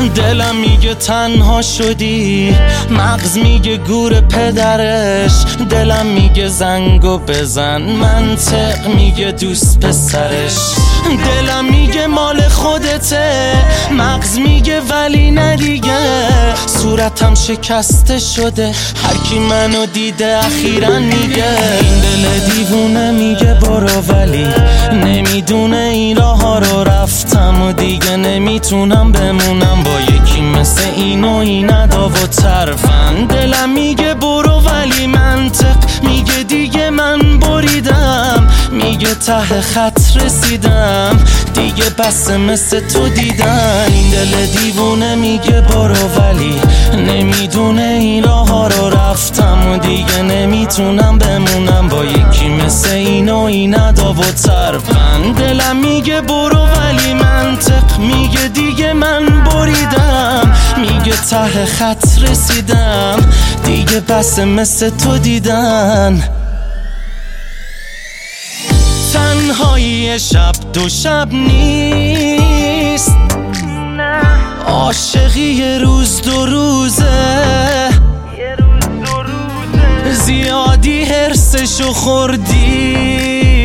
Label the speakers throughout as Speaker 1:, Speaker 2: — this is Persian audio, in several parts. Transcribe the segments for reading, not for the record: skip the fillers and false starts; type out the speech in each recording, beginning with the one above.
Speaker 1: دلم میگه تنها شدی، مغز میگه گور پدرش، دلم میگه زنگو بزن، منطق میگه دوست پسرش. دلم میگه مال خودته، مغز میگه ولی نه دیگه. صورتم شکسته شده، هر کی منو دیده اخیراً میگه. این دل دیوونه میگه برو ولی نمیدونه این راه ها رو رفتم و دیگه نمیتونم بمونم با یکی مثل این و این ادا و طرفن. دلم میگه برو ولی منطق میگه دیگه من بریدم، میگه ته خط رسیدم دیگه بس مثل تو دیدن. این دل دیوونه میگه برو ولی نمیدونه این راه ها رو رفتم و دیگه نمیتونم بمونم با یکی مثل این و این ادا و طرفن. دلم میگه برو ولی منطق میگه دیگه من بریدم، میگه ته خط رسیدم دیگه بس مثل تو دیدن. تنهایی شب دو شب نیست، عاشقی یه روز دو روزه، زیادی حرسشو خوردی،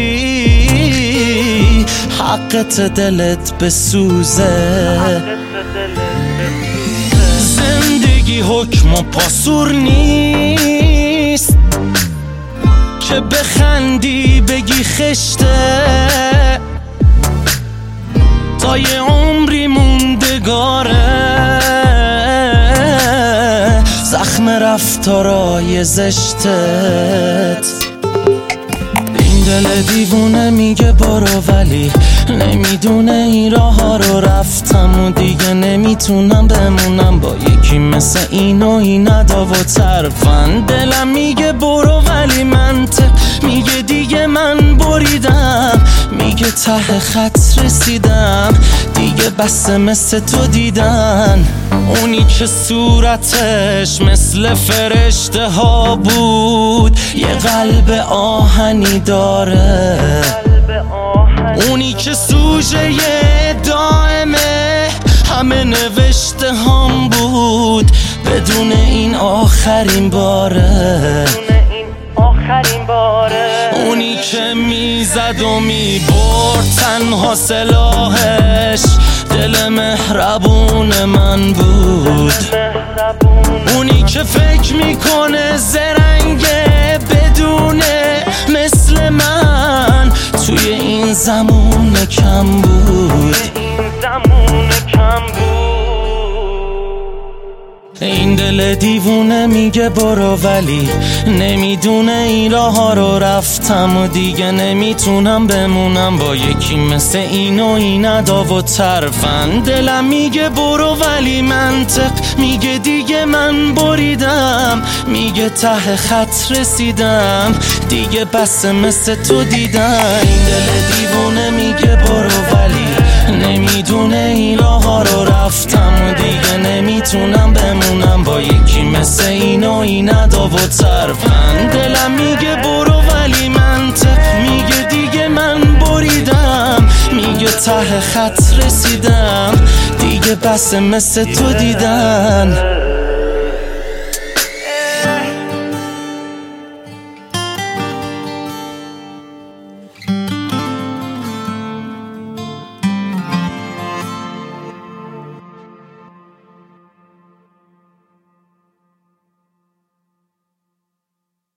Speaker 1: حقت دلت بسوزه. زندگی حکم و پاسور نیست که بخندی بگی خشته، تا یه عمری موندگاره زخم رفتارای زشتت. این دل دیوونه میگه برو ولی نمیدونه این راه ها رو رفتم و دیگه نمیتونم بمونم با یکی مثل این و این ادا و طرفن. دلم میگه برو ولی منطق میگه دیگه من بریدم، میگه ته خط رسیدم دیگه بس مثل تو دیدن. اونی که صورتش مثل فرشته ها بود، یه قلب آهنی داره، اونی که سوژه دائمه همه نوشته هم بود، بدون این آخرین باره. اونی که میزد و میبرد تنها سلاحش دل مهربون من بود، اونی که فکر میکنه زرنگه بدونه مثل من توی این زمان کم بود. این دل دیوونه میگه برو ولی نمیدونه این راه ها رو رفتم و دیگه نمیتونم بمونم با یکی مثل این و این ادا و طرفن. دلم میگه برو ولی منطق میگه دیگه من بریدم، میگه ته خط رسیدم دیگه بس مثل تو دیدن. این دل دیوونه میگه برو ولی نمیدونه این راه ها رو رفتم و دیگه نمیتونم بمونم با یکی مثل این و این ادا و طرفن. دلم میگه برو ولی منطق میگه دیگه من بریدم، میگه ته خط رسیدم دیگه بس مثل تو دیدن.